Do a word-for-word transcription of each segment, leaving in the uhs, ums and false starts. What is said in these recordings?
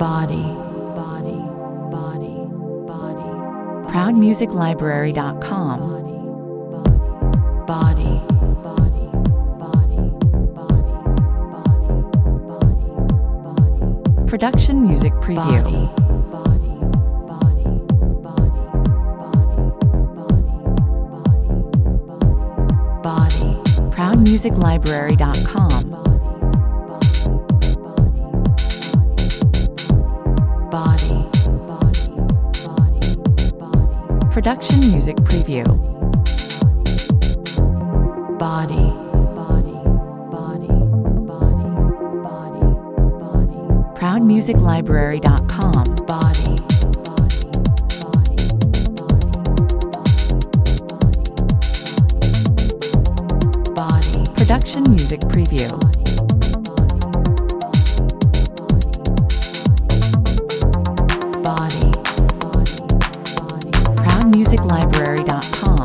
body, body, body, body, proud music library dot com. body, body, body, body, body, body, body, Production music preview. body, body, body, body, body, body, body, body, proud music library dot com. body, body, body, body, Production music preview. body, body, body, body, body, body, proud music library dot com. body, body, body, body, body, Production music preview. body, body, body, proud music library dot com.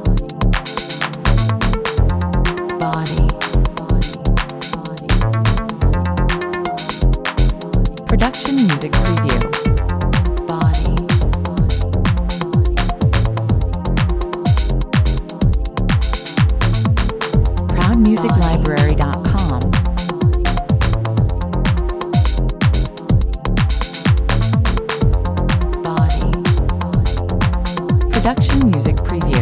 body, body, body, Production music preview. body, proud music library dot com. body, Production music preview.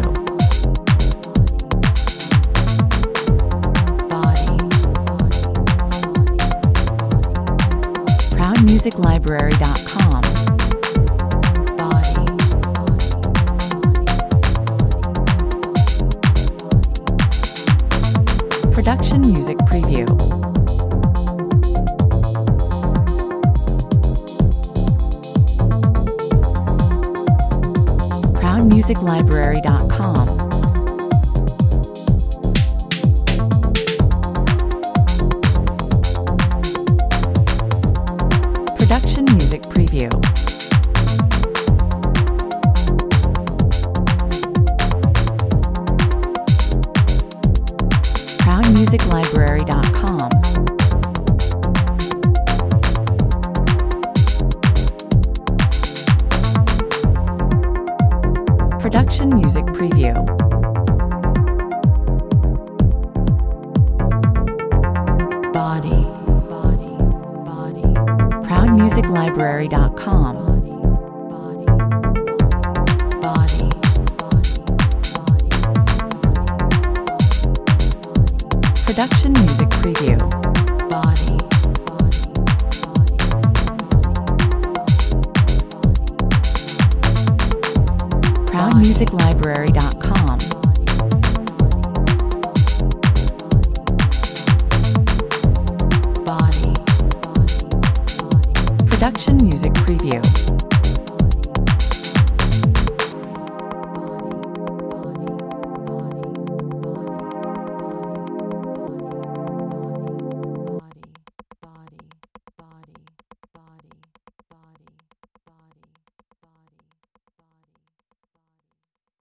body, proud music library dot com. body, Production music preview. proud music library dot com. Production music preview. proud music library dot com. Production music preview. body, body, body, proud music library dot com. body, body, body, Production music preview. body, proud music library dot com.